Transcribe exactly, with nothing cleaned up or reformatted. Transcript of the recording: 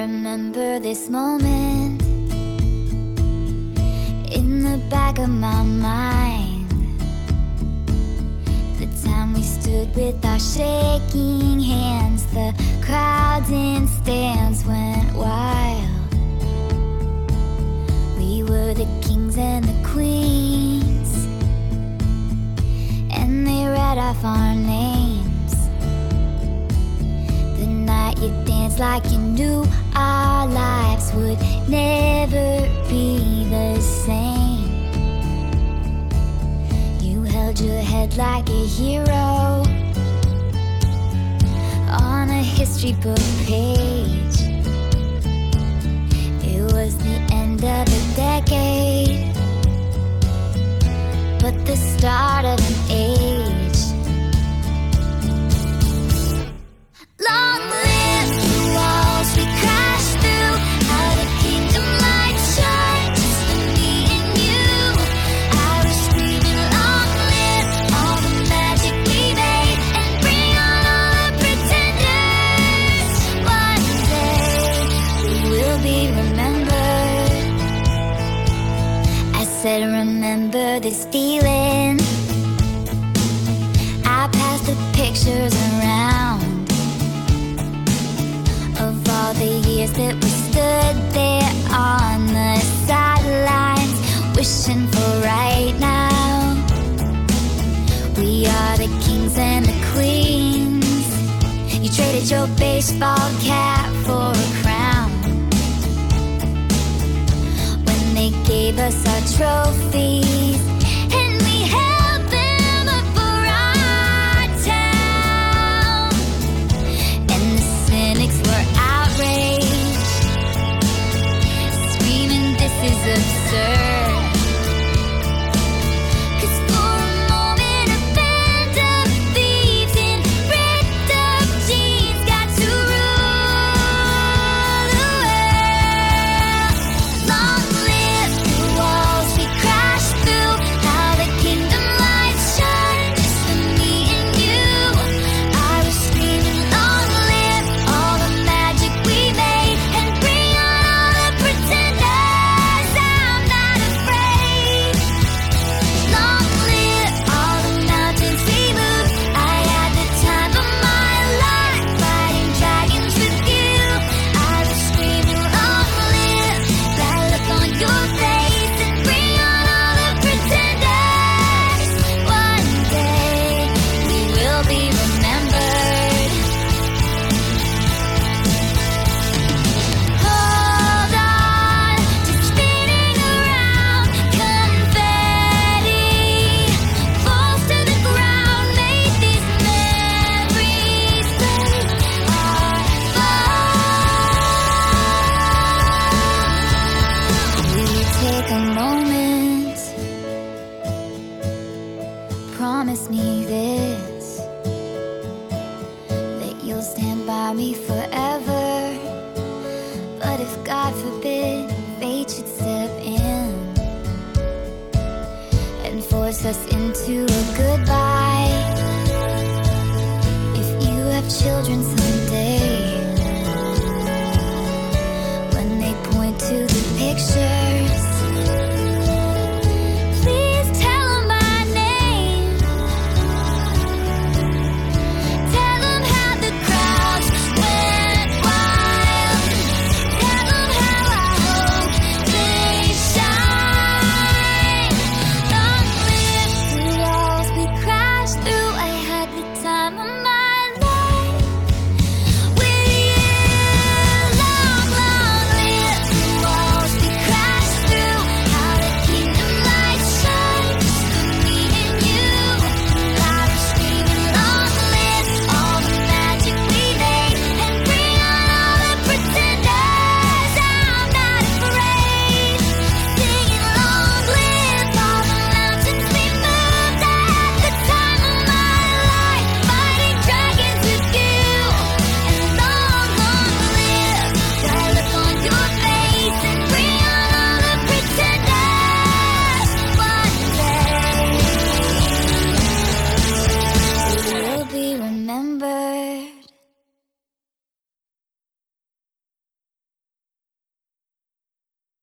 remember this moment in the back of my mind. The time we stood with our shaking hands, the crowds in stands went wild. We were the kings and the queens, and they read off our names. The night you danced like you knew our lives would never be the same. You held your head like a hero on a history book page. It was the end of a decade, but the start of an age. Long live the walls we crashed through, how the kingdom lights shine just for me and you. I was screaming, long live all the magic we made, and bring on all the pretenders. One day we will be remembered. I said, remember this feeling. I passed the pictures around of all the years that we stood there on the sidelines, wishing for right now. We are the kings and the queens. You traded your baseball cap for a crown when they gave us our trophies, and we held them up for our town. And the cynics were outraged, screaming, this is absurd. 'Cause for a moment a band of thieves in ripped up jeans got to rule the world. Long live the walls we crashed through, how the kingdom lights shine just for me and you. I was screaming, long live all the magic we made, and bring on all the pretenders. I'm not afraid. Long live all the mountains we moved. I had the time of my life fighting dragons with you. I was screaming, long live that look on your face, and bring on all the pretenders. One day we will be remembered. Hold on to spinning around, confetti falls to the ground. May these memories break our bones. Will you take a moment? Promise me this, that you'll stand by me forever. But if God forbid fate should step in and force us into a goodbye,